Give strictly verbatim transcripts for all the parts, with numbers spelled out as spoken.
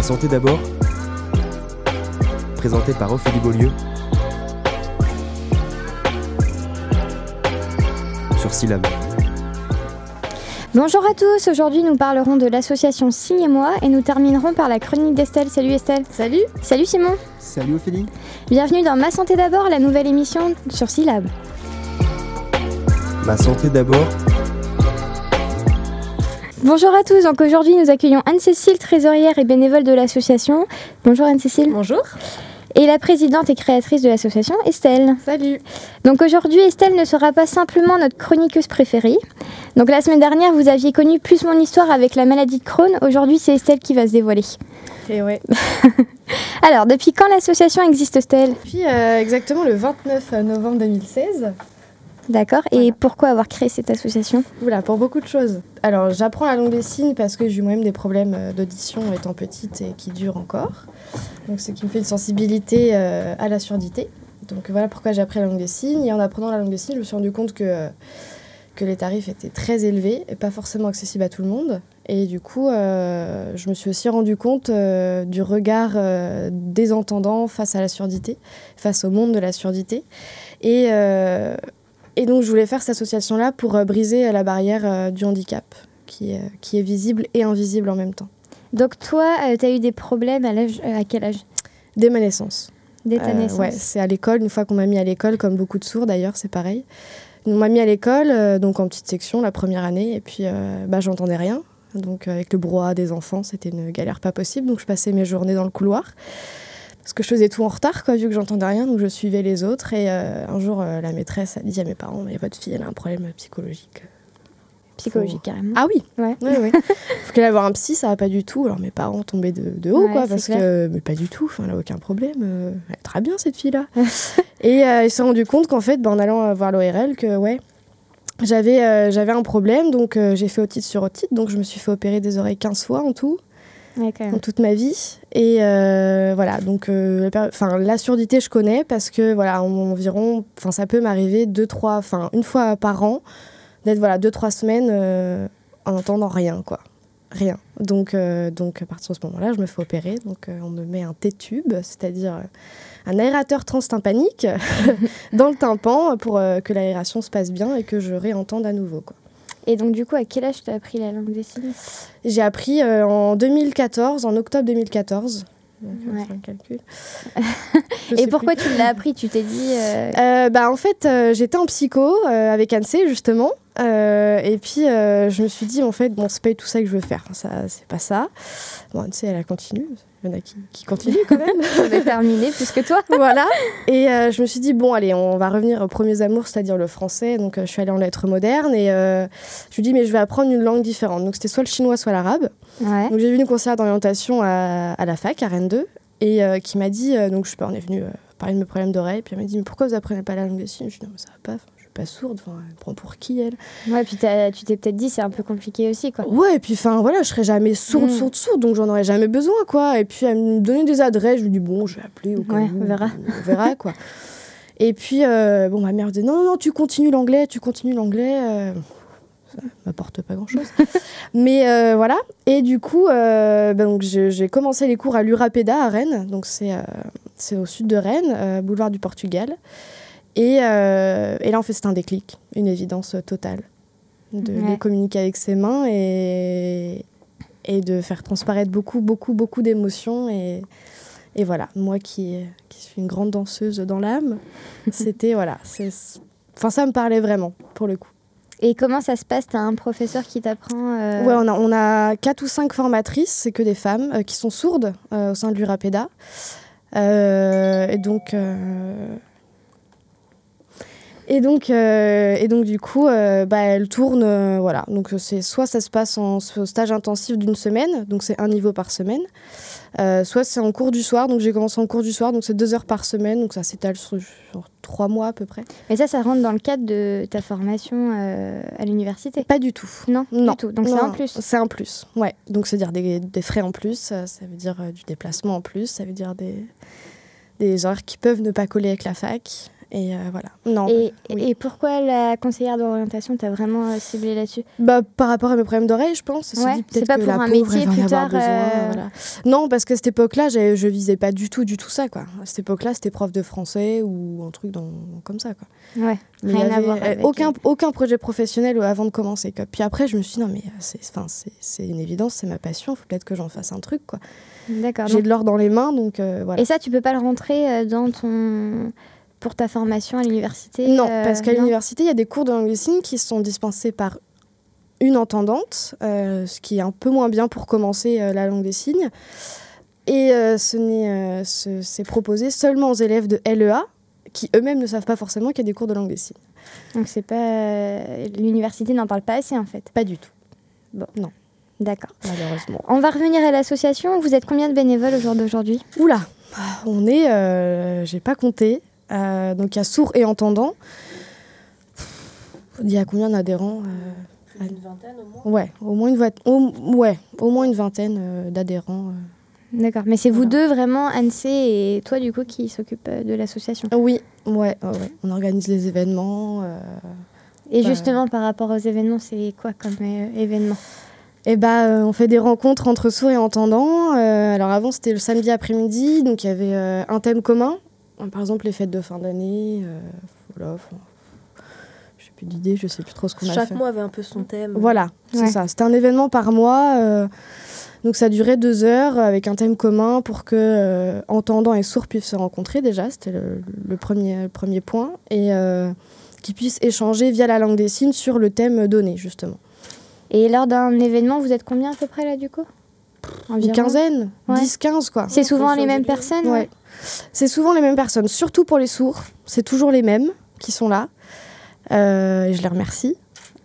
Ma santé d'abord, présenté par Ophélie Beaulieu sur Syllab. Bonjour à tous, aujourd'hui nous parlerons de l'association Signez-moi et nous terminerons par la chronique d'Estelle. Salut Estelle. Salut. Salut Simon. Salut Ophélie. Bienvenue dans Ma santé d'abord, la nouvelle émission sur Syllab. Ma santé d'abord. Bonjour à tous, donc aujourd'hui nous accueillons Anne-Cécile, trésorière et bénévole de l'association. Bonjour Anne-Cécile. Bonjour. Et la présidente et créatrice de l'association, Estelle. Salut. Donc aujourd'hui, Estelle ne sera pas simplement notre chroniqueuse préférée. Donc la semaine dernière, vous aviez connu plus mon histoire avec la maladie de Crohn. Aujourd'hui, c'est Estelle qui va se dévoiler. Et ouais. Alors, depuis quand l'association existe, Estelle ? Depuis euh, exactement le vingt-neuf novembre deux mille seize. D'accord. Voilà. Et pourquoi avoir créé cette association ? Oula, pour beaucoup de choses. Alors, j'apprends la langue des signes parce que j'ai eu moi-même des problèmes d'audition étant petite et qui durent encore. Donc, ce qui me fait une sensibilité euh, à la surdité. Donc, voilà pourquoi j'ai appris la langue des signes. Et en apprenant la langue des signes, je me suis rendu compte que, euh, que les tarifs étaient très élevés et pas forcément accessibles à tout le monde. Et du coup, euh, je me suis aussi rendu compte euh, du regard euh, des entendants face à la surdité, face au monde de la surdité. Et... Euh, Et donc, je voulais faire cette association-là pour euh, briser la barrière euh, du handicap, qui, euh, qui est visible et invisible en même temps. Donc toi, euh, tu as eu des problèmes à, l'âge, euh, à quel âge ? Dès ma naissance. Dès ta Euh, naissance. Ouais, c'est à l'école, une fois qu'on m'a mis à l'école, comme beaucoup de sourds d'ailleurs, c'est pareil. On m'a mis à l'école, euh, donc en petite section, la première année, et puis euh, bah, j'entendais rien. Donc euh, avec le brouhaha des enfants, c'était une galère pas possible, donc je passais mes journées dans le couloir. Parce que je faisais tout en retard, quoi, vu que j'entendais rien, donc je suivais les autres. Et euh, un jour, euh, la maîtresse a dit à mes parents, mais votre fille, elle a un problème psychologique. Psychologique, Faut... carrément. Ah oui. Ouais. Ouais, ouais. Faut qu'elle aille voir un psy, ça va pas du tout. Alors mes parents tombaient de, de haut, Ouais, quoi, c'est parce clair. que mais pas du tout. Enfin, elle a aucun problème. Euh, elle est très bien cette fille-là. Et euh, ils se sont rendus compte qu'en fait, ben, en allant euh, voir l'O R L, que ouais, j'avais euh, j'avais un problème. Donc euh, j'ai fait otite sur otite. Donc je me suis fait opérer des oreilles quinze fois en tout. Ouais, quand même. Dans toute ma vie. Et euh, voilà, donc euh, enfin, la surdité, je connais parce que voilà, environ, enfin, ça peut m'arriver deux, trois, enfin, une fois par an, d'être voilà, deux, trois semaines euh, en n'entendant rien, quoi. Rien. Donc, euh, donc, à partir de ce moment-là, je me fais opérer. Donc, euh, on me met un T-tube, c'est-à-dire euh, un aérateur transtympanique dans le tympan pour euh, que l'aération se passe bien et que je réentende à nouveau, quoi. Et donc du coup, à quel âge tu as appris la langue des signes ? J'ai appris euh, en deux mille quatorze, en octobre deux mille quatorze. Donc, Ouais. euh, c'est un calcul. Et pourquoi tu l'as appris ? Tu t'es dit... euh, euh, bah, En fait, euh, j'étais en psycho euh, avec Anne-C, justement. Euh, et puis, euh, je me suis dit, en fait, bon, c'est pas tout ça que je veux faire. Ça, c'est pas ça. Bon, Anne-C, elle a continué. Il y en a qui, qui continuent quand même. Je vais terminer plus que toi. Voilà. Et euh, je me suis dit, bon, allez, on va revenir aux premiers amours, c'est-à-dire le français. Donc, euh, je suis allée en lettres modernes. Et euh, je me suis dit, mais je vais apprendre une langue différente. Donc, c'était soit le chinois, soit l'arabe. Ouais. Donc, j'ai vu une conseillère d'orientation à, à la fac, à Rennes deux, et euh, qui m'a dit, euh, donc je suis pas, on est venu euh, parler de mes problèmes d'oreille, puis elle m'a dit, mais pourquoi vous apprenez pas la langue des signes ? Je lui ai dit, non, mais ça va pas, je suis pas sourde, enfin, elle me prend pour qui, elle ? Ouais, puis t'as- tu t'es peut-être dit c'est un peu compliqué aussi, quoi. Ouais, et puis enfin, voilà, je serais jamais sourde, Mm. sourde, sourde, donc j'en aurais jamais besoin, quoi. Et puis elle me donnait des adresses, je lui dis, bon, je vais appeler, au cas Ouais, où, on verra. On verra, quoi. Et puis, euh, bon, ma mère disait, non, non, non, tu continues l'anglais, tu continues l'anglais. Euh... Ça m'apporte pas grand-chose. Mais euh, voilà. Et du coup, euh, ben donc, j'ai, j'ai commencé les cours à l'Urapeda à Rennes. Donc, c'est, euh, c'est au sud de Rennes, euh, boulevard du Portugal. Et, euh, et là, en fait, c'est un déclic, une évidence totale. De, Ouais. de communiquer avec ses mains et, et de faire transparaître beaucoup, beaucoup, beaucoup d'émotions. Et, et voilà, moi qui, qui suis une grande danseuse dans l'âme, c'était, voilà, c'est, enfin, ça me parlait vraiment, pour le coup. Et comment ça se passe ? T'as un professeur qui t'apprend euh... Ouais, on a, on a quatre ou cinq formatrices, c'est que des femmes, euh, qui sont sourdes euh, au sein de l'Urapeda. Euh, et donc... Euh, Et donc, euh, et donc du coup, euh, bah, elle tourne, euh, voilà. Donc c'est soit ça se passe en stage intensif d'une semaine, donc c'est un niveau par semaine, euh, soit c'est en cours du soir. Donc j'ai commencé en cours du soir, donc c'est deux heures par semaine, donc ça s'étale sur, sur trois mois à peu près. Mais ça, ça rentre dans le cadre de ta formation euh, à l'université ? Pas du tout. Non, Non. du tout. Donc Non, c'est en plus. C'est en plus, ouais. Donc c'est-à-dire des, des frais en plus, ça, ça veut dire euh, du déplacement en plus, ça veut dire des, des horaires qui peuvent ne pas coller avec la fac. Et euh, voilà. Non. Et, oui. et pourquoi la conseillère d'orientation t'a vraiment euh, ciblé là-dessus? Bah, par rapport à mes problèmes d'oreille, je pense. Elle s'est Ouais, dit c'est peut-être pas que pour la un pauvre, métier elle va en plus avoir tard, besoin, euh, voilà. Non, parce qu'à cette époque-là, j'ai- je visais pas du tout, du tout ça, quoi. À cette époque-là, c'était prof de français ou un truc dans, comme ça, quoi. Ouais, Mais il y rien à avait voir euh, avec, aucun, euh, aucun projet professionnel avant de commencer, quoi. Puis après, je me suis dit, non, mais c'est, enfin, c'est, c'est une évidence, c'est ma passion, faut peut-être que j'en fasse un truc, quoi. D'accord. J'ai donc- de l'or dans les mains, donc euh, voilà. Et ça, tu peux pas le rentrer euh, dans ton... pour ta formation à l'université? Non, euh, parce qu'à non l'université, il y a des cours de langue des signes qui sont dispensés par une entendante, euh, ce qui est un peu moins bien pour commencer euh, la langue des signes. Et euh, ce n'est, euh, ce- c'est proposé seulement aux élèves de L E A, qui eux-mêmes ne savent pas forcément qu'il y a des cours de langue des signes. Donc c'est pas... euh, l'université n'en parle pas assez, en fait. Pas du tout, D'accord. malheureusement. On va revenir à l'association. Vous êtes combien de bénévoles au jour d'aujourd'hui? Oula, on est, euh, j'ai pas compté, euh, donc il y a sourds et entendants. Il y a combien d'adhérents euh, Une vingtaine au moins. Ouais, au moins une, voit- au, ouais, au moins une vingtaine euh, d'adhérents. euh. D'accord. Mais c'est vous Voilà. deux, vraiment, Anne-C et toi, du coup, qui s'occupent euh, de l'association. Oui, ouais, ouais, ouais. On organise les événements. Euh... Et Bah, justement, par rapport aux événements, c'est quoi comme euh, événement? Et bah, euh, on fait des rencontres entre sourds et entendants. Euh, alors avant, c'était le samedi après-midi, donc il y avait euh, un thème commun. Par exemple, les fêtes de fin d'année. Euh, voilà, enfin, je n'ai plus d'idée, je ne sais plus trop ce qu'on a fait. Chaque mois avait un peu son thème. Voilà, c'est Ouais. ça. C'était un événement par mois. euh, donc ça durait deux heures avec un thème commun pour que euh, entendants et sourds puissent se rencontrer déjà. C'était le, le premier, le premier point. Et euh, qu'ils puissent échanger via la langue des signes sur le thème donné, justement. Et lors d'un événement, vous êtes combien à peu près là, du coup? Une Environ quinzaine, Ouais. dix quinze quoi. C'est En souvent fonction les mêmes des lieux. personnes? Ouais. Ouais. C'est souvent les mêmes personnes, surtout pour les sourds. C'est toujours les mêmes qui sont là. Euh, et je les remercie.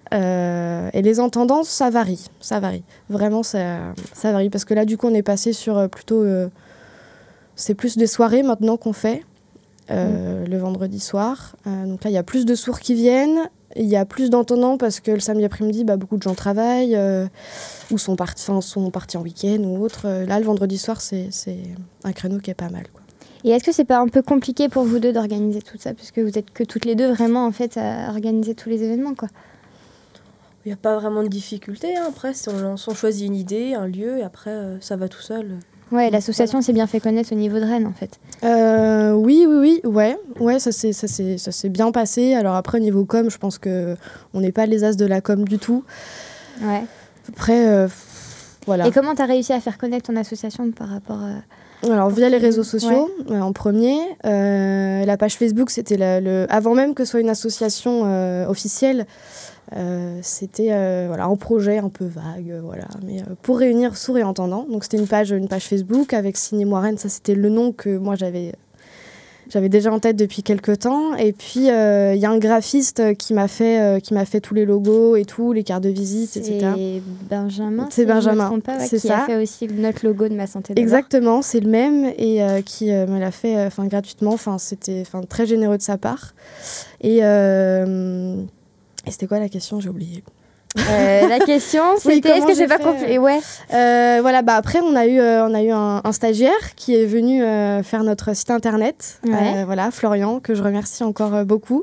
Euh, et les entendants, ça varie. Ça varie. Vraiment, ça, ça varie. Parce que là, du coup, on est passé sur euh, plutôt... euh, c'est plus des soirées maintenant qu'on fait, euh, le vendredi soir. Euh, donc là, il y a plus de sourds qui viennent. Il y a plus d'entendants parce que le samedi après-midi, bah, beaucoup de gens travaillent euh, ou sont partis, enfin, sont partis en week-end ou autre. Euh, Là, le vendredi soir, c'est, c'est un créneau qui est pas mal, quoi. Et est-ce que c'est pas un peu compliqué pour vous deux d'organiser tout ça? Puisque vous êtes que toutes les deux vraiment, en fait, à organiser tous les événements, quoi. Il n'y a pas vraiment de difficulté. Hein. Après, si on, lance- on choisit une idée, un lieu, et après, euh, ça va tout seul. Ouais, l'association s'est bien fait connaître au niveau de Rennes, en fait. Euh, oui, oui, oui, ouais, ouais, ça s'est, ça s'est, ça s'est bien passé. Alors après, au niveau com, je pense que on n'est pas les as de la com du tout. Ouais. Après, euh, voilà. Et comment tu as réussi à faire connaître ton association par rapport à... Alors via les réseaux sociaux, euh, en premier, euh, la page Facebook, c'était la- le, avant même que ce soit une association euh, officielle. Euh, c'était euh, voilà, un projet un peu vague, euh, voilà, mais euh, pour réunir sourds et entendants. Donc c'était une page, une page Facebook avec Ciné-moi Rennes, ça c'était le nom que moi j'avais, j'avais déjà en tête depuis quelques temps. Et puis il euh, y a un graphiste qui m'a fait, euh, qui m'a fait tous les logos et tout, les cartes de visite, et cetera. C'est Benjamin, C'est si je me Benjamin, trompe pas, ouais, c'est qui ça. a fait aussi notre logo de Ma Santé d'abord. Exactement, c'est le même et euh, qui euh, me l'a fait euh, 'fin, gratuitement. Enfin, c'était 'fin, très généreux de sa part. Et, euh, et c'était quoi la question? J'ai oublié. Euh, la question, Oui, c'était est-ce comment que c'est j'ai pas fait, compliqué? Ouais. Euh, voilà, bah après on a eu, euh, on a eu un, un stagiaire qui est venu euh, faire notre site internet. Ouais. Euh, voilà, Florian, que je remercie encore euh, beaucoup.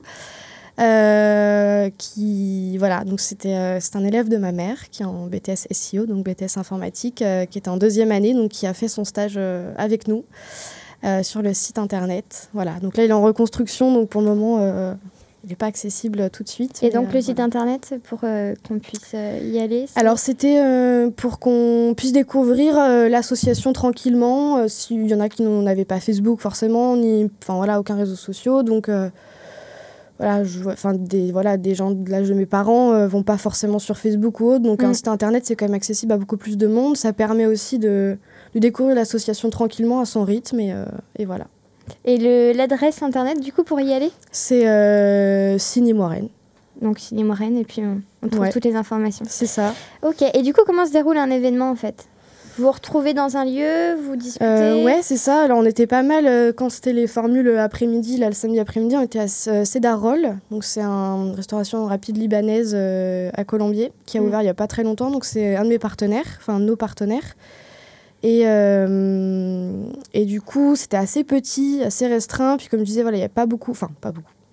Euh, qui voilà, donc c'était euh, c'est un élève de ma mère qui est en B T S S E O, donc B T S informatique, euh, qui est en deuxième année, donc qui a fait son stage euh, avec nous euh, sur le site internet. Voilà, donc là il est en reconstruction, donc pour le moment euh, il n'est pas accessible tout de suite. Et mais, donc euh, le site voilà. internet, c'est pour euh, qu'on puisse euh, y aller? c'est- Alors c'était euh, pour qu'on puisse découvrir euh, l'association tranquillement. Euh, S'il y en a qui n'avaient pas Facebook forcément, ni enfin voilà aucun réseau social, donc euh, voilà, je vois- enfin des voilà des gens de l'âge de mes parents euh, vont pas forcément sur Facebook ou autre, donc Mm. un site internet c'est quand même accessible à beaucoup plus de monde. Ça permet aussi de, de découvrir l'association tranquillement à son rythme et, euh, et voilà. Et le- l'adresse internet, du coup, pour y aller? C'est euh, Ciné-moi Rennes. Donc Cinéma Rennes, et puis on, on trouve Ouais. toutes les informations. C'est ça. Ok, et du coup, comment se déroule un événement, en fait? Vous vous retrouvez dans un lieu, vous discutez? Euh, ouais, c'est ça. Alors, on était pas mal euh, quand c'était les formules euh, après-midi. Là, le samedi après-midi, on était à euh, Cedar Roll. Donc, c'est un- une restauration rapide libanaise euh, à Colombier qui a Mm. ouvert il y a pas très longtemps. Donc, c'est un de mes partenaires, enfin, nos partenaires. Et, euh, et du coup, c'était assez petit, assez restreint. Puis, comme je disais, voilà, il n'y a pas beaucoup, enfin, pas beaucoup.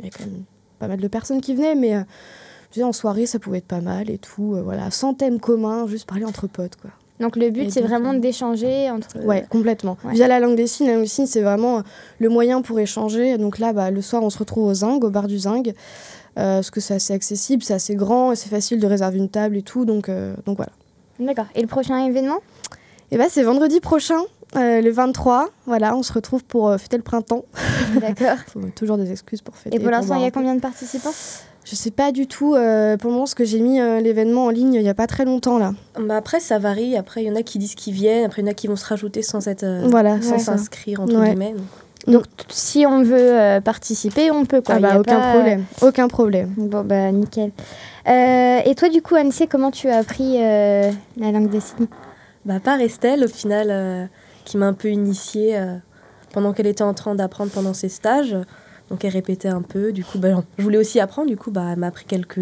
il y avait quand même pas mal de personnes qui venaient, mais euh, je disais, en soirée, ça pouvait être pas mal et tout. Euh, voilà, sans thème commun, juste parler entre potes, quoi. Donc le but, Et c'est donc, vraiment euh, d'échanger entre... Ouais, complètement. Ouais. Via la langue des signes, la langue des signes, c'est vraiment le moyen pour échanger. Donc là, bah, le soir, on se retrouve au Zinc, au bar du Zinc, euh, parce que c'est assez accessible, c'est assez grand, et c'est facile de réserver une table et tout, donc, euh, donc voilà. D'accord. Et le prochain événement ? Et bah, c'est vendredi prochain, euh, le vingt-trois. Voilà, on se retrouve pour euh, fêter le printemps. D'accord. Faut toujours des excuses pour fêter. Et pour l'instant, boire il y a un peu. combien de participants ? Je sais pas du tout. Euh, pour le moment, parce que j'ai mis euh, l'événement en ligne il y a pas très longtemps là. Bah après, ça varie. Après, il y en a qui disent qu'ils viennent. Après, il y en a qui vont se rajouter sans être, euh, Voilà, sans ouais, s'inscrire, entre Ouais. guillemets. Donc t- si on veut euh, participer, on peut quoi. Ah Il y bah a aucun pas- problème, aucun problème. Bon bah nickel. Euh, et toi du coup Anne-C, comment tu as appris euh, la langue des signes ? Bah, par Estelle, au final, euh, qui m'a un peu initiée euh, pendant qu'elle était en train d'apprendre pendant ses stages. Donc, elle répétait un peu. Du coup, bah, non, je voulais aussi apprendre. Du coup, bah, elle m'a appris quelques,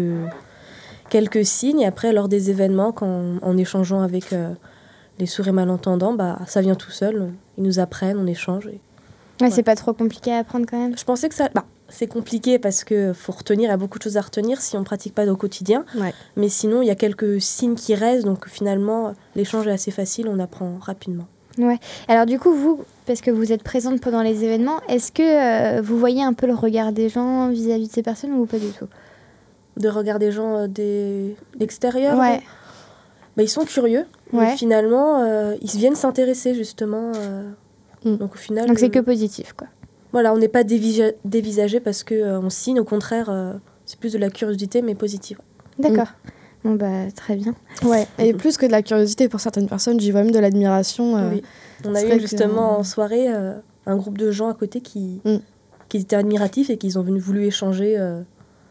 quelques signes. Et après, lors des événements, quand, en échangeant avec euh, les sourds et malentendants, bah, ça vient tout seul. Ils nous apprennent, on échange. Et Ouais, Ouais. c'est pas trop compliqué à apprendre quand même. je pensais que ça... Bah, c'est compliqué parce qu'il faut retenir, il y a beaucoup de choses à retenir si on ne pratique pas au quotidien. Ouais. Mais sinon, il y a quelques signes qui restent. Donc, finalement, l'échange est assez facile. On apprend rapidement. Alors du coup vous, parce que vous êtes présente pendant les événements, est-ce que euh, vous voyez un peu le regard des gens vis-à-vis de ces personnes ou pas du tout ? De regarder les gens euh, des... l'extérieur. Ouais. Bah, ils sont curieux, Ouais. mais finalement, euh, ils viennent s'intéresser justement. euh, Mm. Donc au final, Donc c'est euh, que positif quoi. voilà, on n'est pas dévisa- dévisagé parce que euh, on signe. Au contraire, euh, c'est plus de la curiosité, mais positive. D'accord. Bon bah très bien. Ouais. Et plus que de la curiosité pour certaines personnes, j'y vois même de l'admiration. euh, Oui. On a c'est eu vrai justement que- en soirée euh, un groupe de gens à côté qui, Mm. qui étaient admiratifs et qui ont venu, voulu échanger. euh,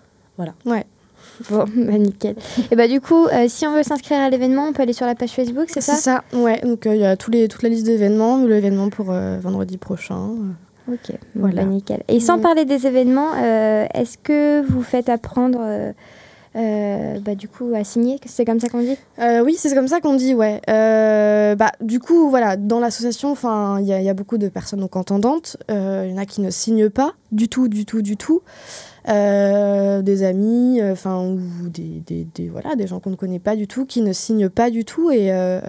Bon bah nickel. Et bah du coup, euh, si on veut s'inscrire à l'événement, on peut aller sur la page Facebook, c'est ça ? C'est ça, ouais. Donc il y a tous les, toute la liste d'événements, l'événement pour euh, vendredi prochain. euh. Ok, bon, Voilà. bah, nickel. Et sans Ouais. parler des événements, euh, est-ce que vous faites apprendre, euh, euh, bah, du coup, à signer ? C'est comme ça qu'on dit ? Euh, oui, c'est comme ça qu'on dit, ouais. Euh, bah, du coup, voilà, dans l'association, enfin, il y, a- il y a beaucoup de personnes donc entendantes. Euh, Il y en a qui ne signent pas du tout, du tout, du tout. Euh, des amis, enfin, ou des, des, des, voilà, des gens qu'on ne connaît pas du tout, qui ne signent pas du tout. Et, euh,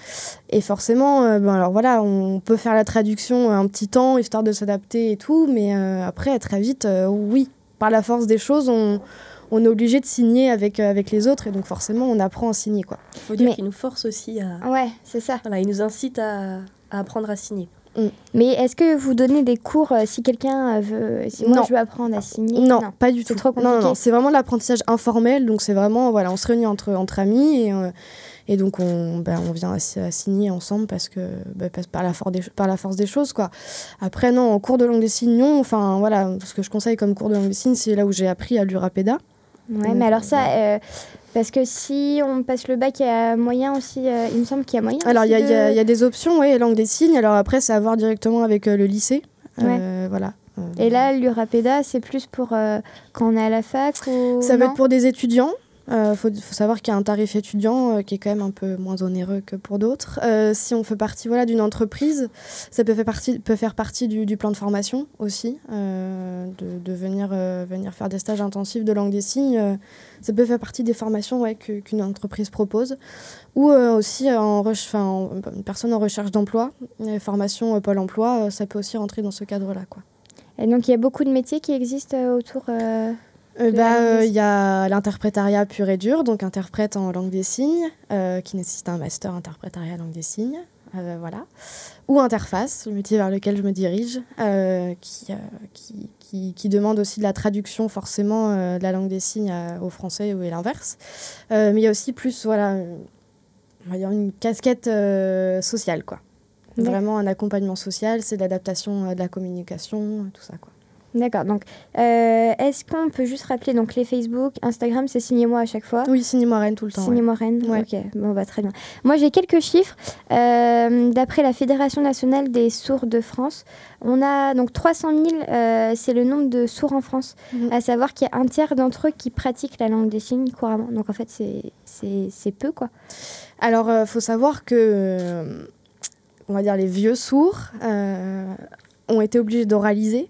et forcément, euh, ben, alors voilà, on peut faire la traduction un petit temps, histoire de s'adapter et tout. Mais euh, après, très vite, euh, oui, par la force des choses, on... on est obligé de signer avec, euh, avec les autres et donc forcément on apprend à signer quoi. Il faut dire Mais- qu'ils nous forcent aussi à. Ouais, c'est ça. Voilà, ils nous incitent à, à apprendre à signer. Mais est-ce que vous donnez des cours euh, si quelqu'un euh, veut, si moi Non. je veux apprendre à signer ? Non, pas du C'est tout. trop Non, non, compliqué. non, c'est vraiment de l'apprentissage informel donc c'est vraiment voilà, on se réunit entre, entre amis et, euh, et donc on, ben, on vient à, à signer ensemble parce que ben, parce- par, la force des, par la force des choses quoi. Après non, en cours de langue des signes non, enfin voilà, ce que je conseille comme cours de langue des signes c'est là où j'ai appris à l'Urapeda. Ouais, Donc, mais alors ça, euh, euh, parce que si on passe le bac, il y a moyen aussi, euh, il me semble qu'il y a moyen. Alors, il aussi y, a- il y a- de- il y a des options, oui, langue des signes. Alors après, c'est à voir directement avec euh, le lycée. Euh, voilà. Euh, Et là, l'Urapeda, c'est plus pour euh, quand on est à la fac ou ça peut non être pour des étudiants. Il faut, faut savoir qu'il y a un tarif étudiant euh, qui est quand même un peu moins onéreux que pour d'autres. Euh, si on fait partie voilà, d'une entreprise, ça peut faire partie, peut faire partie du, du plan de formation aussi, euh, de, de venir, euh, venir faire des stages intensifs de langue des signes. Euh, ça peut faire partie des formations ouais, que- qu'une entreprise propose. Ou euh, aussi, euh, en reche- 'fin, en- une personne en recherche d'emploi, euh, formation euh, Pôle emploi, euh, ça peut aussi rentrer dans ce cadre-là, quoi. Et donc, il y a beaucoup de métiers qui existent euh, autour. euh, Euh, De bah, la langue des euh, signes. il y a l'interprétariat pur et dur, donc interprète en langue des signes, euh, qui nécessite un master interprétariat langue des signes, euh, voilà. Ou interface, le métier vers lequel je me dirige, euh, qui, euh, qui, qui, qui demande aussi de la traduction forcément euh, de la langue des signes à- au français ou et l'inverse. Euh, mais il y a aussi plus, voilà, euh, on va dire une casquette euh, sociale, quoi. D'accord. Vraiment un accompagnement social, c'est de l'adaptation euh, de la communication, tout ça, quoi. D'accord. Donc, euh, est-ce qu'on peut juste rappeler donc les Facebook, Instagram, c'est signez-moi à chaque fois. Oui, Cinéma Rennes tout le temps. ouais. Signez-moi Rennes. Ouais. Ok. Bon bah très bien. Moi j'ai quelques chiffres. Euh, d'après la Fédération nationale des sourds de France, on a donc trois cent mille. euh, c'est le nombre de sourds en France. Mhm. À savoir qu'il y a un tiers d'entre eux qui pratiquent la langue des signes couramment. Donc en fait c'est c'est c'est peu quoi. Alors, il faut savoir que, euh, on va dire, les vieux sourds euh, ont été obligés d'oraliser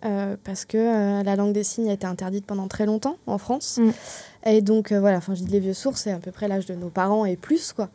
euh, parce que euh, la langue des signes a été interdite pendant très longtemps en France. Mm. Et donc, euh, voilà, enfin, je dis les vieux sourds, c'est à peu près l'âge de nos parents et plus, quoi.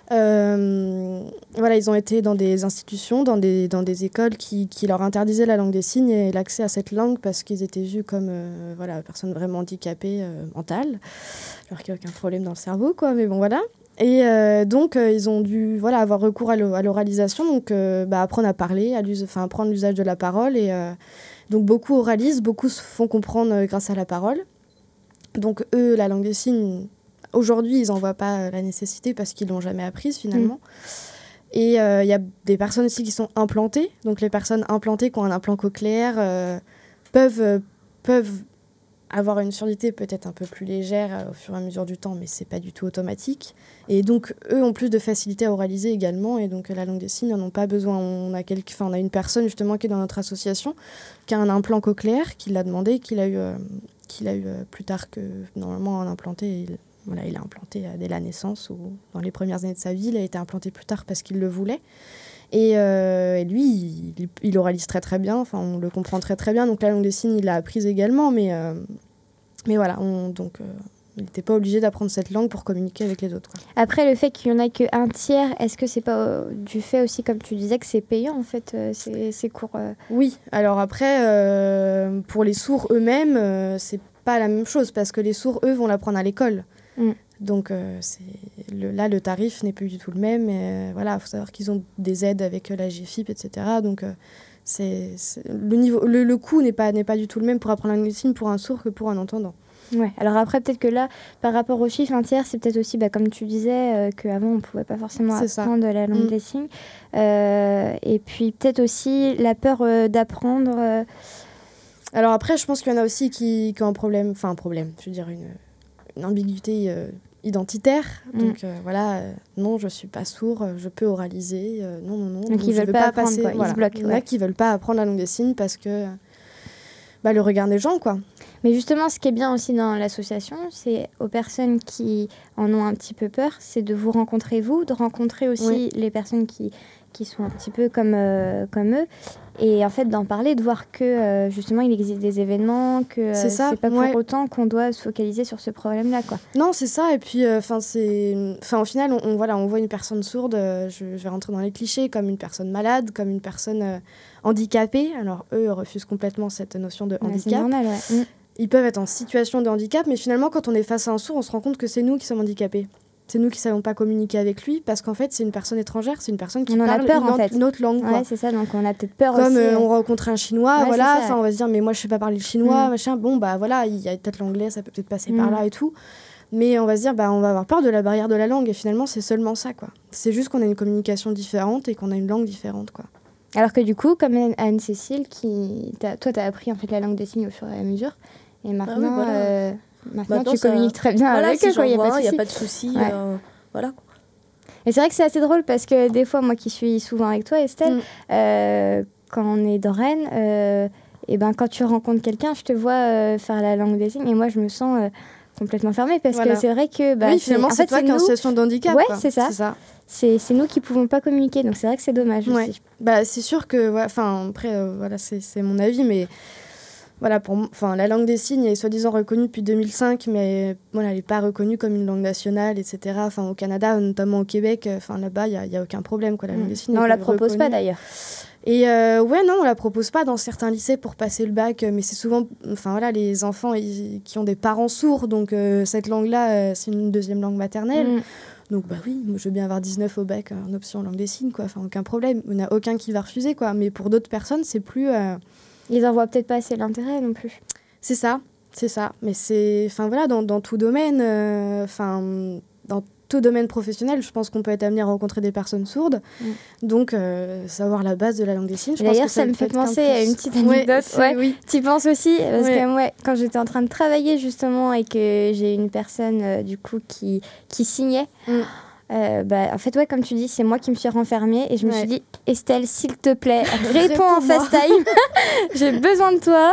Euh, voilà, ils ont été dans des institutions, dans des, dans des écoles qui, qui leur interdisaient la langue des signes et l'accès à cette langue parce qu'ils étaient vus comme, euh, voilà, personnes vraiment handicapées euh, mentales, alors qu'il n'y a aucun problème dans le cerveau, quoi, mais bon, voilà. Et euh, donc, euh, ils ont dû voilà, avoir recours à, l'o- à l'oralisation, donc euh, bah, apprendre à parler, à l'us- enfin, apprendre l'usage de la parole. Et euh, donc, beaucoup oralisent, beaucoup se font comprendre euh, grâce à la parole. Donc, eux, la langue des signes, aujourd'hui, ils n'en voient pas euh, la nécessité parce qu'ils ne l'ont jamais apprise, finalement. Mmh. Et il euh, y a des personnes aussi qui sont implantées. Donc, les personnes implantées qui ont un implant cochléaire euh, peuvent, euh, peuvent avoir une surdité peut-être un peu plus légère euh, au fur et à mesure du temps, mais c'est pas du tout automatique. Et donc, eux ont plus de facilité à oraliser également, et donc euh, la langue des signes n'en ont pas besoin. On a, quelque... enfin, on a une personne justement qui est dans notre association, qui a un implant cochléaire, qui l'a demandé, qu'il a eu, euh, qu'il a eu euh, plus tard que normalement un implanté. Il, voilà, il a implanté euh, dès la naissance ou dans les premières années de sa vie. Il a été implanté plus tard parce qu'il le voulait. Et, euh, et lui, il, il oralise très très bien, enfin, on le comprend très très bien. Donc la langue des signes, il l'a apprise également, mais, euh, mais voilà, on, donc, euh, il n'était pas obligé d'apprendre cette langue pour communiquer avec les autres, quoi. Après, le fait qu'il n'y en a qu'un tiers, est-ce que c'est pas euh, du fait aussi, comme tu disais, que c'est payant en fait, euh, ces, ces cours euh... Oui, alors après, euh, pour les sourds eux-mêmes, euh, c'est pas la même chose, parce que les sourds, eux, vont l'apprendre à l'école. Mm. Donc euh, c'est le, là, le tarif n'est plus du tout le même. Il voilà, faut savoir qu'ils ont des aides avec euh, la G F I P, et cetera. Donc euh, c'est, c'est, le, niveau, le, le coût n'est pas, n'est pas du tout le même pour apprendre la langue des signes pour un sourd que pour un entendant. Ouais. Alors après, peut-être que là, par rapport aux chiffres, un tiers, c'est peut-être aussi, bah, comme tu disais, euh, qu'avant, on ne pouvait pas forcément c'est apprendre ça. La langue mmh. des signes. Euh, et puis peut-être aussi la peur euh, d'apprendre... Euh... Alors après, je pense qu'il y en a aussi qui, qui ont un problème, enfin un problème, je veux dire une, une ambiguïté... Euh, identitaire, mmh. donc euh, voilà, euh, non, je suis pas sourd, euh, je peux oraliser, euh, non, non, non. Donc, donc ils veulent pas, pas apprendre, passer, quoi. Voilà. Ils se bloquent. Il y en a qui veulent pas apprendre la langue des signes parce que bah, le regard des gens, quoi. Mais justement, ce qui est bien aussi dans l'association, c'est aux personnes qui en ont un petit peu peur, c'est de vous rencontrer vous, de rencontrer aussi oui. les personnes qui, qui sont un petit peu comme, euh, comme eux, et en fait d'en parler, de voir que euh, justement il existe des événements, que euh, c'est, ça, c'est pas ouais. pour autant qu'on doit se focaliser sur ce problème-là, quoi. Non, c'est ça, et puis enfin euh, c'est, enfin au final, on, on voilà, on voit une personne sourde, euh, je, je vais rentrer dans les clichés, comme une personne malade, comme une personne euh, handicapée. Alors eux refusent complètement cette notion de handicap. Ouais, c'est normal, ouais. Mmh. Ils peuvent être en situation de handicap, mais finalement, quand on est face à un sourd, on se rend compte que c'est nous qui sommes handicapés. C'est nous qui ne savons pas communiquer avec lui, parce qu'en fait, c'est une personne étrangère, c'est une personne qui on parle peur, une, en fait. une autre langue. Ouais, c'est ça, donc on a peut-être peur Comme aussi. Comme euh, on rencontre un Chinois, ouais, voilà, on va se dire, mais moi, je ne sais pas parler le chinois, mmh. machin. Bon, bah voilà, il y a peut-être l'anglais, ça peut peut-être passer mmh. par là et tout. Mais on va se dire, bah, on va avoir peur de la barrière de la langue, et finalement, c'est seulement ça, quoi. C'est juste qu'on a une communication différente et qu'on a une langue différente, quoi. Alors que du coup, comme Anne-Cécile, qui t'a... toi, tu as appris en fait, la langue des signes au fur et à mesure. Et maintenant, ah oui, voilà. euh, maintenant, maintenant tu ça... communiques très bien voilà, avec si eux. Il n'y a, a pas de souci. Ouais. Euh, voilà. Et c'est vrai que c'est assez drôle parce que des fois, moi qui suis souvent avec toi, Estelle, mm. euh, quand on est dans Rennes, euh, et ben, quand tu rencontres quelqu'un, je te vois euh, faire la langue des signes et moi, je me sens euh, complètement fermée parce voilà. que c'est vrai que... Bah, oui, finalement, c'est, en c'est fait, toi qui es en situation de handicap. Ouais, quoi. c'est ça. C'est ça. C'est, c'est nous qui ne pouvons pas communiquer, donc c'est vrai que c'est dommage ouais. aussi. Bah, c'est sûr que, enfin, ouais, après, euh, voilà, c'est, c'est mon avis, mais voilà, pour, enfin, la langue des signes est soi-disant reconnue depuis deux mille cinq, mais voilà, elle n'est pas reconnue comme une langue nationale, et cetera. Enfin, au Canada, notamment au Québec, enfin, là-bas, il n'y a, y a aucun problème, quoi, la mmh. langue des signes. Non, on ne la propose reconnue. pas d'ailleurs. Et euh, ouais, non, on la propose pas dans certains lycées pour passer le bac, mais c'est souvent, enfin voilà, les enfants ils, qui ont des parents sourds, donc euh, cette langue-là, euh, c'est une deuxième langue maternelle. Mmh. Donc bah oui, moi, je veux bien avoir dix-neuf au bac en option langue des signes, quoi. Enfin, aucun problème. Il n'y en a aucun qui va refuser, quoi. Mais pour d'autres personnes, c'est plus... Euh... Ils en voient peut-être pas assez l'intérêt non plus. C'est ça, c'est ça. Mais c'est... Enfin voilà, dans, dans tout domaine, enfin... Euh, dans tout domaine professionnel, je pense qu'on peut être amené à rencontrer des personnes sourdes. Mm. Donc, euh, savoir la base de la langue des signes, je D'ailleurs, pense que ça, ça me fait penser à une petite anecdote. Ouais, ouais. Oui. Tu y penses aussi parce ouais. que moi, quand j'étais en train de travailler justement et que j'ai une personne euh, du coup qui, qui signait, mm. Euh, bah, en fait, ouais, comme tu dis, c'est moi qui me suis renfermée et je me ouais. suis dit, Estelle, s'il te plaît, réponds en FaceTime. J'ai besoin de toi.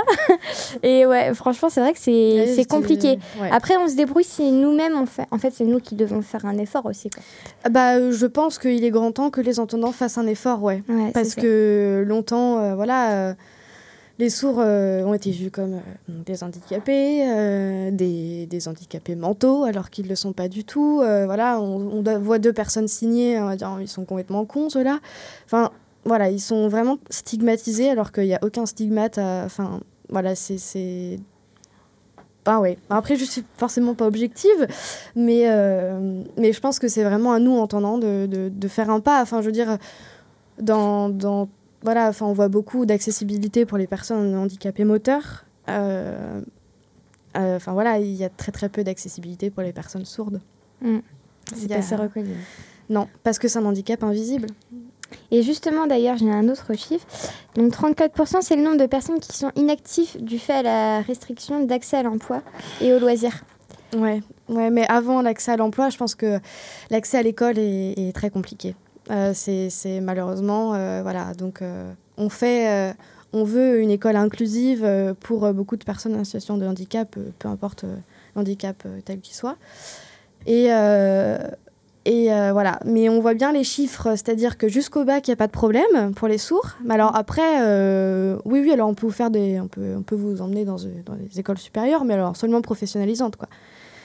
Et ouais, franchement, c'est vrai que c'est, ouais, c'est compliqué. Ouais. Après, on se débrouille si nous-mêmes, on fait... en fait, c'est nous qui devons faire un effort aussi, quoi. Bah, je pense qu'il est grand temps que les entendants fassent un effort, ouais. ouais Parce que longtemps, euh, voilà... Euh... les sourds euh, ont été vus comme euh, des handicapés, euh, des, des handicapés mentaux, alors qu'ils ne le sont pas du tout. Euh, voilà, on, on voit deux personnes signées, on va dire, ils sont complètement cons, ceux-là. Enfin, voilà, ils sont vraiment stigmatisés, alors qu'il n'y a aucun stigmate. Enfin, voilà, c'est... c'est... Ah ouais. Après, je ne suis forcément pas objective, mais, euh, mais je pense que c'est vraiment à nous, entendants, de, de, de faire un pas. Enfin, je veux dire, dans... dans Voilà, enfin, on voit beaucoup d'accessibilité pour les personnes handicapées moteurs. Euh, euh, enfin, voilà, il y a très très peu d'accessibilité pour les personnes sourdes. Mmh. C'est a... pas ça reconnu. Non, parce que c'est un handicap invisible. Et justement, d'ailleurs, j'ai un autre chiffre. Donc, trente-quatre pour cent, c'est le nombre de personnes qui sont inactives du fait à la restriction d'accès à l'emploi et aux loisirs. Ouais, ouais, mais avant l'accès à l'emploi, je pense que l'accès à l'école est, est très compliqué. Euh, c'est, c'est malheureusement, euh, voilà, donc euh, on fait, euh, on veut une école inclusive euh, pour euh, beaucoup de personnes en situation de handicap, euh, peu importe euh, l'handicap euh, tel qu'il soit. Et, euh, et euh, voilà, mais on voit bien les chiffres, c'est-à-dire que jusqu'au bac, il n'y a pas de problème pour les sourds. Mais alors après, euh, oui, oui, alors on peut vous faire des, on peut, on peut vous emmener dans, dans les écoles supérieures, mais alors seulement professionnalisantes, quoi.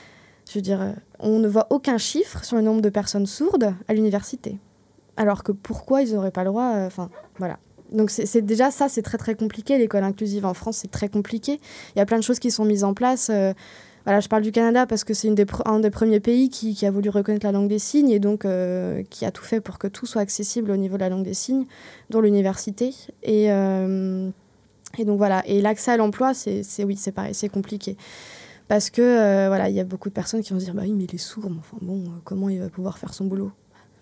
Je veux dire, on ne voit aucun chiffre sur le nombre de personnes sourdes à l'université. Alors que pourquoi ils n'auraient pas le droit, enfin, euh, voilà. Donc c'est, c'est déjà ça, c'est très très compliqué. L'école inclusive en France, c'est très compliqué. Il y a plein de choses qui sont mises en place. Euh, voilà, je parle du Canada parce que c'est une des pr- un des premiers pays qui, qui a voulu reconnaître la langue des signes et donc euh, qui a tout fait pour que tout soit accessible au niveau de la langue des signes, dont l'université. Et, euh, et donc voilà. Et l'accès à l'emploi, c'est, c'est oui, c'est pareil, c'est compliqué. Parce que euh, voilà, il y a beaucoup de personnes qui vont se dire bah oui, mais il est sourd, mais enfin bon, euh, comment il va pouvoir faire son boulot ?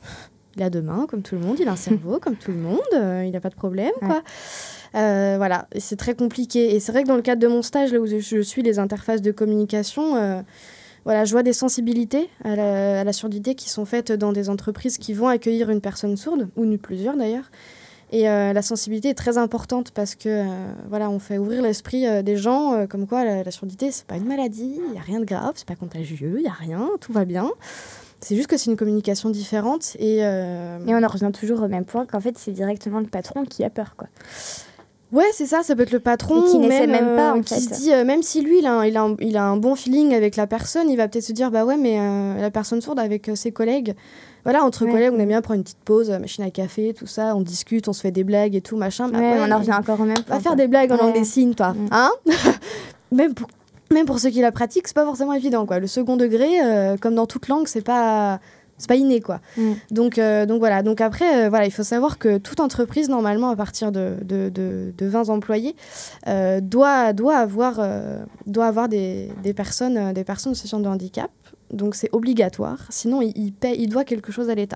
Il a deux mains, comme tout le monde, il a un cerveau, comme tout le monde, euh, il n'a pas de problème, quoi. Ouais. Euh, voilà, et c'est très compliqué. Et c'est vrai que dans le cadre de mon stage, là où je, je suis les interfaces de communication, euh, voilà, je vois des sensibilités à la, à la surdité qui sont faites dans des entreprises qui vont accueillir une personne sourde, ou plusieurs d'ailleurs. Et euh, la sensibilité est très importante parce que, euh, voilà, on fait ouvrir l'esprit euh, des gens, euh, comme quoi la, la surdité, c'est pas une maladie, il n'y a rien de grave, c'est pas contagieux, il n'y a rien, tout va bien. C'est juste que c'est une communication différente. Et, euh... et on en revient toujours au même point qu'en fait, c'est directement le patron qui a peur, quoi. Ouais, c'est ça, ça peut être le patron. Et qui même, n'essaie même pas, en euh, qui fait. se dit, euh, même si lui, il a, un, il, a un, il a un bon feeling avec la personne, il va peut-être se dire, bah ouais, mais euh, la personne sourde avec euh, ses collègues, voilà, entre ouais. collègues, on aime bien prendre une petite pause, euh, machine à café, tout ça, on discute, on se fait des blagues et tout, machin. Bah, ouais, ouais, on en revient encore au même point. Va faire des blagues en ouais. langue des signes, toi. Mm. Hein Même pour... Même pour ceux qui la pratiquent, c'est pas forcément évident, quoi. Le second degré, euh, comme dans toute langue, c'est pas... c'est pas inné, quoi. Mm. Donc, euh, donc voilà. Donc après, euh, voilà, il faut savoir que toute entreprise, normalement, à partir de, de, de, de vingt employés, euh, doit, doit avoir, euh, doit avoir des, des, personnes, euh, des personnes en situation de handicap. Donc c'est obligatoire. Sinon, il, il, paie, il doit quelque chose à l'État.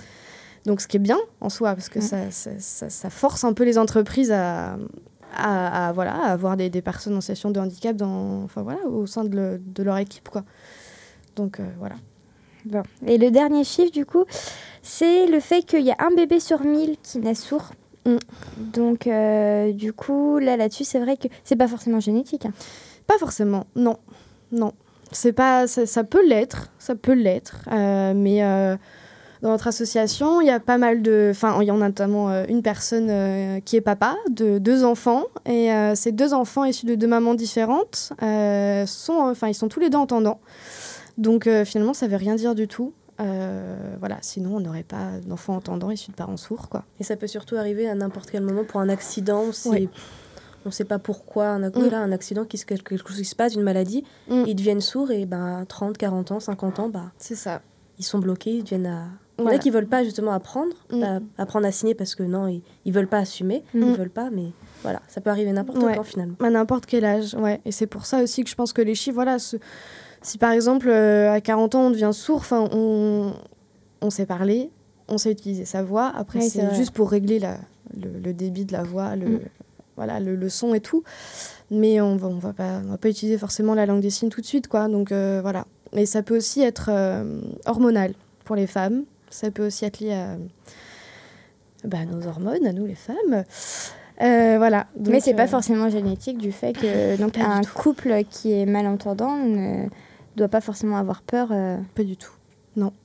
Donc ce qui est bien, en soi, parce que mm. ça, ça, ça, ça force un peu les entreprises à... À, à, voilà, à avoir des, des personnes en situation de handicap dans, enfin, voilà, au sein de, le, de leur équipe, quoi. Donc, euh, voilà. Bon. Et le dernier chiffre, du coup, c'est le fait qu'il y a un bébé sur mille qui naît sourd. Mm. Donc, euh, du coup, là, là-dessus, c'est vrai que c'est pas forcément génétique. Hein. Pas forcément, non. Non. C'est pas, ça, ça peut l'être, ça peut l'être, euh, mais... Euh, dans notre association, il y a pas mal de... Enfin, il y en a notamment euh, une personne euh, qui est papa de deux enfants. Et euh, ces deux enfants issus de deux mamans différentes, euh, sont, enfin, ils sont tous les deux entendants. Donc, euh, finalement, ça ne veut rien dire du tout. Euh, voilà, sinon, on n'aurait pas d'enfants entendants issus de parents sourds, quoi. Et ça peut surtout arriver à n'importe quel moment pour un accident. C'est... Oui. On ne sait pas pourquoi, un, mm. là, un accident, qui, quelque chose qui se passe, une maladie, mm. ils deviennent sourds et ben, trente, quarante ans, cinquante ans, bah, c'est ça. Ils sont bloqués, ils deviennent à... Il y en voilà. a qui ne veulent pas justement apprendre, mm. à, apprendre à signer parce que non, ils ne veulent pas assumer, mm. ils ne veulent pas, mais voilà, ça peut arriver n'importe ouais. quand finalement. À n'importe quel âge, ouais. Et c'est pour ça aussi que je pense que les chiffres, voilà, ce... si par exemple euh, à quarante ans on devient sourd, on, on sait parler, on sait utiliser sa voix, après oui, c'est, c'est juste pour régler la, le, le débit de la voix, le, mm. voilà, le, le son et tout, mais on va, on va pas, on va pas utiliser forcément la langue des signes tout de suite, quoi, donc euh, voilà. Mais ça peut aussi être euh, hormonal pour les femmes. Ça peut aussi être lié à bah, nos hormones, à nous les femmes. Euh, voilà. Donc, mais c'est euh... pas forcément génétique du fait que donc, un couple qui est malentendant ne doit pas forcément avoir peur. Euh... Pas du tout. Non.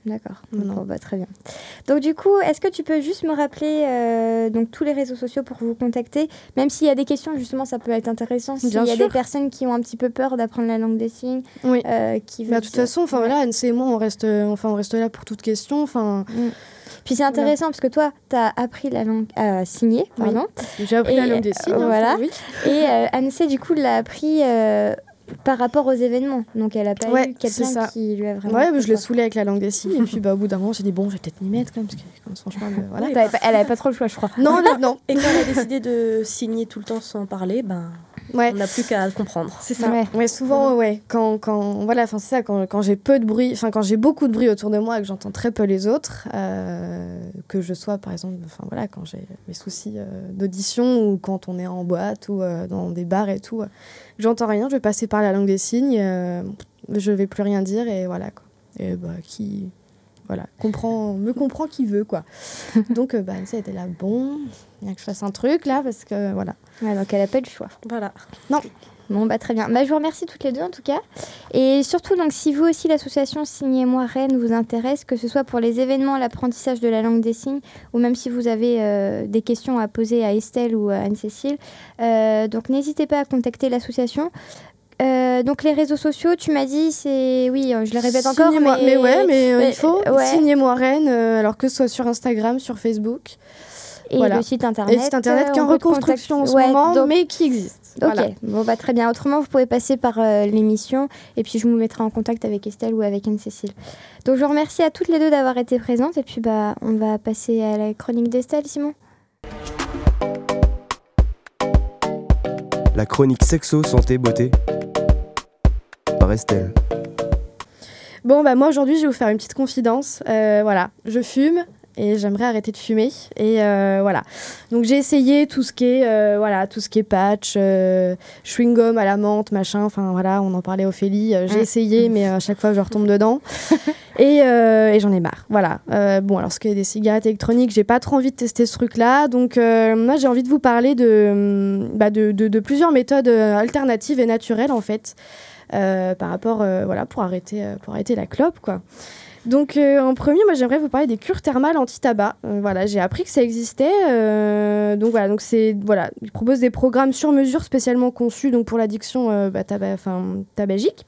D'accord, Non. bon, bah, très bien. Donc du coup, est-ce que tu peux juste me rappeler euh, donc, tous les réseaux sociaux pour vous contacter? Même s'il y a des questions, justement, ça peut être intéressant. S'il y Bien a sûr. des personnes qui ont un petit peu peur d'apprendre la langue des signes, Oui. euh, qui Bah, veulent de toute se- façon, enfin Ouais. voilà, Anne et moi, on reste, euh, enfin, on reste là pour toute question. Enfin, Mm. Puis c'est intéressant parce que toi, tu as appris la langue à signer, Oui. pardon. j'ai appris Et, la langue des signes. euh, hein, voilà. enfin, oui. Et euh, Anne-C, du coup, l'a appris euh, par rapport aux événements. Donc elle a pas Ouais, eu c'est quelqu'un ça. qui lui a vraiment... Ouais, appris, bah, je le quoi. saoulais avec la langue des signes. Et puis, bah, au bout d'un moment, j'ai dit, bon, je vais peut-être m'y mettre quand même. Parce que, comme, franchement, euh, voilà. T'avais pas- Elle avait pas trop le choix, je crois. Non, non, non. Et quand elle a décidé de signer tout le temps sans parler, ben, Ouais. on n'a plus qu'à comprendre. C'est ça. Ouais. Ouais, souvent, ouais. Quand, quand, voilà, enfin, c'est ça. Quand, quand j'ai peu de bruit, enfin, quand j'ai beaucoup de bruit autour de moi et que j'entends très peu les autres, euh, que je sois, par exemple, enfin, voilà, quand j'ai mes soucis euh, d'audition ou quand on est en boîte ou euh, dans des bars et tout, euh, que j'entends rien, je vais passer par la langue des signes, euh, je vais plus rien dire et voilà, quoi. Et bah, qui, voilà, comprend, me comprend qui veut, quoi. Donc, euh, bah, ça était là, bon, il y a que je fasse un truc, là, parce que, voilà. Ouais, donc elle a pas eu le choix. Voilà. Bon, bah très bien. Bah, je vous remercie toutes les deux en tout cas. Et surtout, donc, si vous aussi, l'association Signez-moi Rennes vous intéresse, que ce soit pour les événements, l'apprentissage de la langue des signes, ou même si vous avez euh, des questions à poser à Estelle ou à Anne-Cécile, euh, donc n'hésitez pas à contacter l'association. Euh, donc les réseaux sociaux, tu m'as dit, c'est... Oui, euh, je le répète encore, Signez-moi- mais... mais ouais, mais euh, mais- il faut. ouais. Signez-moi Rennes, euh, alors que ce soit sur Instagram, sur Facebook. Et Voilà. le site internet. Et le site internet euh, qui est en on peut te reconstruction en ce contacter- Ouais, moment, donc- mais qui existe. Ok, Voilà. bon bah très bien. Autrement, vous pouvez passer par euh, l'émission et puis je vous mettrai en contact avec Estelle ou avec Anne-Cécile. Donc je vous remercie à toutes les deux d'avoir été présentes et puis bah on va passer à la chronique d'Estelle, Simon. La chronique sexo, santé, beauté. Par Estelle. Bon, bah moi aujourd'hui, je vais vous faire une petite confidence. Euh, voilà, je fume et j'aimerais arrêter de fumer. Et euh, voilà. Donc j'ai essayé tout ce qui est, euh, voilà, tout ce qui est patch, euh, chewing-gum à la menthe, machin. Enfin voilà, on en parlait Ophélie. Euh, j'ai Mm. essayé, mais à chaque fois, je retombe dedans. Et, euh, et j'en ai marre. Voilà. Euh, bon, alors ce qui est des cigarettes électroniques, j'ai pas trop envie de tester ce truc-là. Donc euh, moi, j'ai envie de vous parler de, bah, de, de, de plusieurs méthodes euh, alternatives et naturelles en fait. Euh, par rapport, euh, voilà, pour arrêter, euh, pour arrêter la clope, quoi. Donc, euh, en premier, moi, j'aimerais vous parler des cures thermales anti-tabac. Euh, voilà, j'ai appris que ça existait. euh, donc, voilà, donc c'est, voilà, ils proposent des programmes sur mesure spécialement conçus donc, pour l'addiction euh, bah, tabac, enfin, tabagique.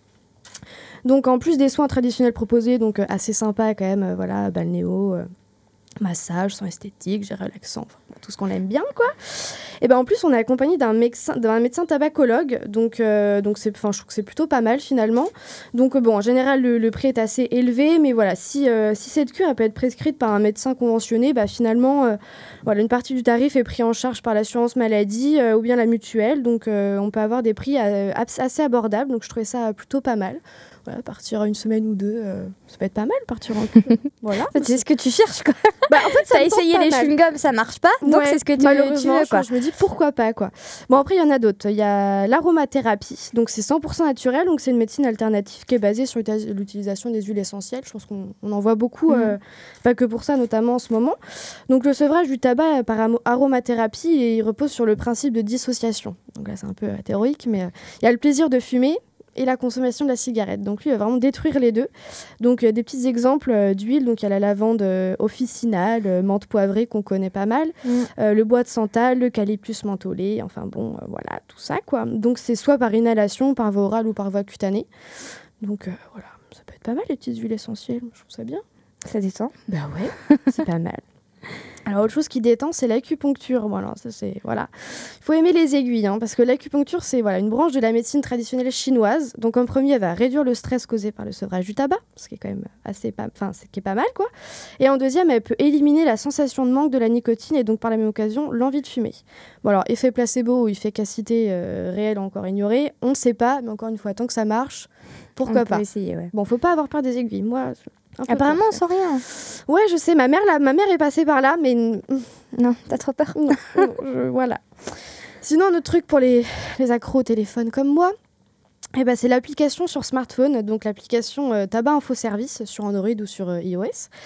Donc, en plus des soins traditionnels proposés, donc euh, assez sympa quand même, euh, voilà, balnéo, euh, massage, soins esthétiques, j'ai relaxant, enfin, bon, tout ce qu'on aime bien, quoi. Et ben en plus, on est accompagné d'un médecin, d'un médecin tabacologue, donc, euh, donc c'est, enfin, je trouve que c'est plutôt pas mal finalement. Donc euh, bon, en général, le, le prix est assez élevé, mais voilà, si, euh, si cette cure elle peut être prescrite par un médecin conventionné, bah finalement, euh, voilà, une partie du tarif est pris en charge par l'assurance maladie euh, ou bien la mutuelle, donc euh, on peut avoir des prix euh, assez abordables, donc je trouvais ça plutôt pas mal. Voilà, partir une semaine ou deux, euh, ça peut être pas mal, partir en cure. Voilà. En fait, c'est ce que tu cherches quoi. Bah, en fait, ça T'as me tente essayé pas les mal. chewing-gums, ça marche pas, donc Ouais, c'est ce que tu, tu malheureusement, veux quoi. je, je me dis pourquoi pas quoi. Bon après il y en a d'autres. Il y a l'aromathérapie, donc c'est cent pour cent naturel, donc c'est une médecine alternative qui est basée sur l'uti- l'utilisation des huiles essentielles. Je pense qu'on on en voit beaucoup, Mhm. euh, pas que pour ça notamment en ce moment. Donc le sevrage du tabac par amo- aromathérapie et il repose sur le principe de dissociation. Donc là c'est un peu euh, théorique, mais euh, il y a le plaisir de fumer et la consommation de la cigarette. Donc lui, il va vraiment détruire les deux. Donc euh, des petits exemples euh, d'huile, donc il y a la lavande euh, officinale, euh, menthe poivrée qu'on connaît pas mal, Mm. euh, le bois de santal, l'eucalyptus mentholé, enfin bon, euh, voilà, tout ça quoi. Donc c'est soit par inhalation, par voie orale ou par voie cutanée. Donc euh, voilà, ça peut être pas mal les petites huiles essentielles, je trouve ça bien. Ça détend. Bah ouais, c'est pas mal. Alors autre chose qui détend, c'est l'acupuncture. Bon, alors, ça, c'est, voilà. Il faut aimer les aiguilles, hein, parce que l'acupuncture, c'est voilà, une branche de la médecine traditionnelle chinoise. Donc en premier, elle va réduire le stress causé par le sevrage du tabac, ce qui est quand même assez pas, enfin, c'est qui est pas mal, quoi. Et en deuxième, elle peut éliminer la sensation de manque de la nicotine et donc par la même occasion, l'envie de fumer. Bon alors, effet placebo ou efficacité euh, réelle encore ignorée, on ne sait pas, mais encore une fois, tant que ça marche, pourquoi On pas. peut essayer, ouais. Bon, faut pas avoir peur des aiguilles. Moi, un peu Apparemment, on peur, sent rien. ouais, je sais, ma mère, là, ma mère est passée par là, mais n- Non, t'as trop peur. non, non, je- voilà. Sinon, un autre truc pour les, les accros au téléphone comme moi, eh ben, c'est l'application sur smartphone, donc l'application euh, Tabac Info Service sur Android ou sur euh, iOS.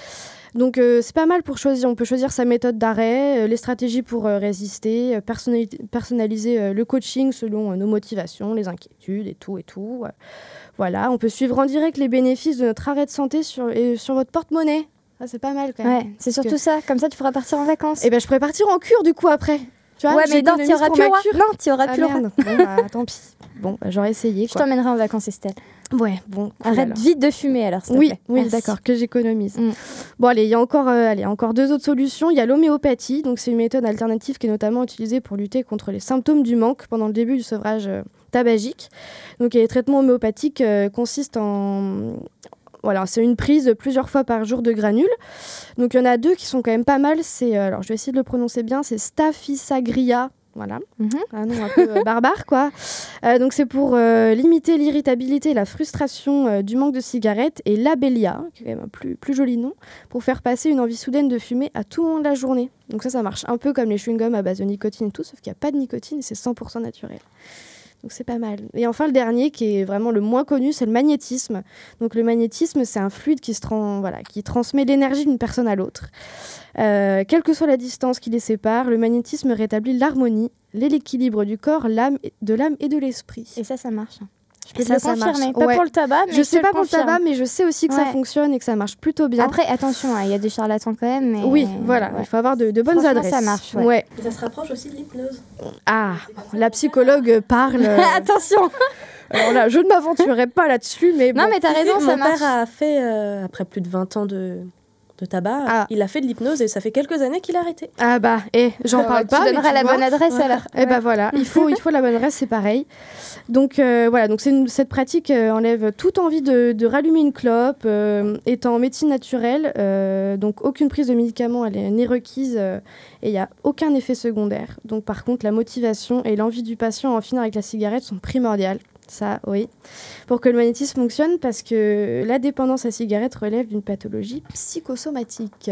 Donc euh, c'est pas mal pour choisir, on peut choisir sa méthode d'arrêt, euh, les stratégies pour euh, résister, euh, personnali- personnaliser euh, le coaching selon euh, nos motivations, les inquiétudes et tout et tout. Euh, voilà, on peut suivre en direct les bénéfices de notre arrêt de santé sur, et sur votre porte-monnaie. Ah, c'est pas mal quand même. Ouais, c'est surtout que... ça, comme ça tu pourras partir en vacances. Et ben je pourrais partir en cure du coup après. Tu vois, ouais, mais non, tu auras plus le droit. Non, tu auras ah, plus le droit. Bon, bah, tant pis. Bon, bah, j'aurais essayé. Je t'emmènerai en vacances, Estelle. Ouais, bon. Arrête alors. vite de fumer alors, s'il te oui, plaît. Oui, Merci. d'accord, que j'économise. Mm. Bon, allez, il y a encore, euh, allez, encore deux autres solutions. Il y a l'homéopathie, donc c'est une méthode alternative qui est notamment utilisée pour lutter contre les symptômes du manque pendant le début du sevrage euh, tabagique. Donc, les traitements homéopathiques euh, consistent en... Voilà, c'est une prise plusieurs fois par jour de granules. Donc, il y en a deux qui sont quand même pas mal. C'est, euh, alors, je vais essayer de le prononcer bien, c'est Staphysagrilla. Voilà, mm-hmm. un nom un peu euh, barbare, quoi. Euh, donc, c'est pour euh, limiter l'irritabilité et la frustration euh, du manque de cigarettes. Et l'abélia, qui est quand même un plus, plus joli nom, pour faire passer une envie soudaine de fumer à tout moment de la journée. Donc, ça, ça marche un peu comme les chewing-gums à base de nicotine et tout, sauf qu'il n'y a pas de nicotine et c'est cent pour cent naturel. Donc c'est pas mal. Et enfin le dernier qui est vraiment le moins connu, c'est le magnétisme. Donc le magnétisme, c'est un fluide qui, se trans... voilà, qui transmet l'énergie d'une personne à l'autre. Euh, quelle que soit la distance qui les sépare, le magnétisme rétablit l'harmonie, l'équilibre du corps, l'âme, de l'âme et de l'esprit. Et ça, ça marche. Je peux ça, te le ça confirmer. marche. Pas Ouais. pour le tabac, mais je je sais te pas le pour le confirme. tabac, mais je sais aussi que Ouais. ça fonctionne et que ça marche plutôt bien. Après, attention, il hein, y a des charlatans quand même. Mais... Oui, voilà, ouais. il faut avoir de, de bonnes Franchement, adresses. ça marche, ouais. ouais. Et ça se rapproche aussi de l'hypnose. Ah, la psychologue parle. euh, Attention. Alors là, je ne m'aventurerai pas là-dessus, mais Non, bon. mais t'as raison, ça Mon marche. père a fait, euh, après plus de vingt ans de, de tabac, Ah. il a fait de l'hypnose et ça fait quelques années qu'il a arrêté. Ah bah, eh, j'en Euh, parle tu pas. mais donneras tu la vois. bonne adresse Ouais. alors. Eh Ouais. ben voilà, il faut, il faut la bonne adresse, c'est pareil. Donc euh, voilà, donc c'est une- cette pratique euh, enlève toute envie de, de rallumer une clope, euh, étant en médecine naturelle, euh, donc aucune prise de médicaments elle n'est requise euh, et il n'y a aucun effet secondaire. Donc par contre, la motivation et l'envie du patient à en finir avec la cigarette sont primordiales. Ça, oui. Pour que le magnétisme fonctionne, parce que la dépendance à la cigarette relève d'une pathologie psychosomatique.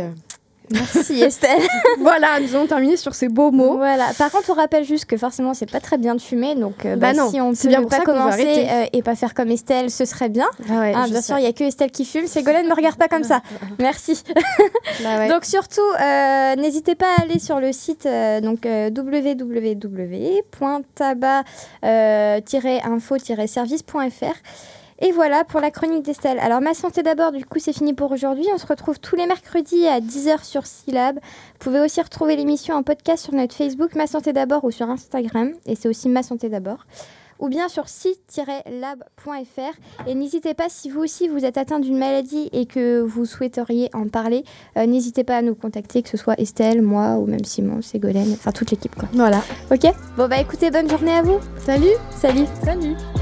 Merci Estelle. Voilà, nous allons terminer sur ces beaux mots. Voilà. Par contre, on rappelle juste que forcément, c'est pas très bien de fumer. Donc, euh, Bah bah, non, si on c'est peut bien ne pour pas ça qu'on va commencer arrêter. euh, et pas faire comme Estelle, ce serait bien. Ah ouais, Hein, je bien sais. sûr, il n'y a que Estelle qui fume. Ségolène, ne me regarde pas comme ça. Merci. Bah ouais. Donc surtout, euh, n'hésitez pas à aller sur le site euh, donc euh, w w w point tabac tiret info tiret service point f r. Et voilà pour la chronique d'Estelle. Alors ma santé d'abord, du coup c'est fini pour aujourd'hui. On se retrouve tous les mercredis à dix heures sur Syllab. Vous pouvez aussi retrouver l'émission en podcast sur notre Facebook Ma Santé d'abord ou sur Instagram. Et c'est aussi Ma Santé d'abord. Ou bien sur si tiret lab point f r. Et n'hésitez pas, si vous aussi vous êtes atteint d'une maladie et que vous souhaiteriez en parler, euh, n'hésitez pas à nous contacter, que ce soit Estelle, moi ou même Simon, Ségolène, enfin toute l'équipe quoi. Voilà. Ok ? Bon bah écoutez, bonne journée à vous. Salut. Salut. Salut.